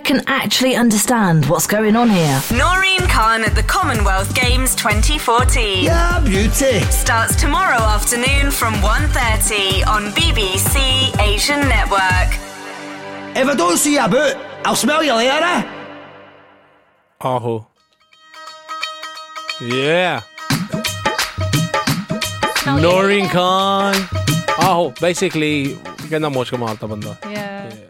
can actually understand what's going on here. Noreen Khan at the Commonwealth Games 2014. Yeah, beauty. Starts tomorrow afternoon from 1:30 on BBC Asian Network. If I don't see you about, I'll smell you later, eh? Aho. Yeah. Noreen Khan. Aho. Basically, ganda moch ka mahal ta banda. Yeah.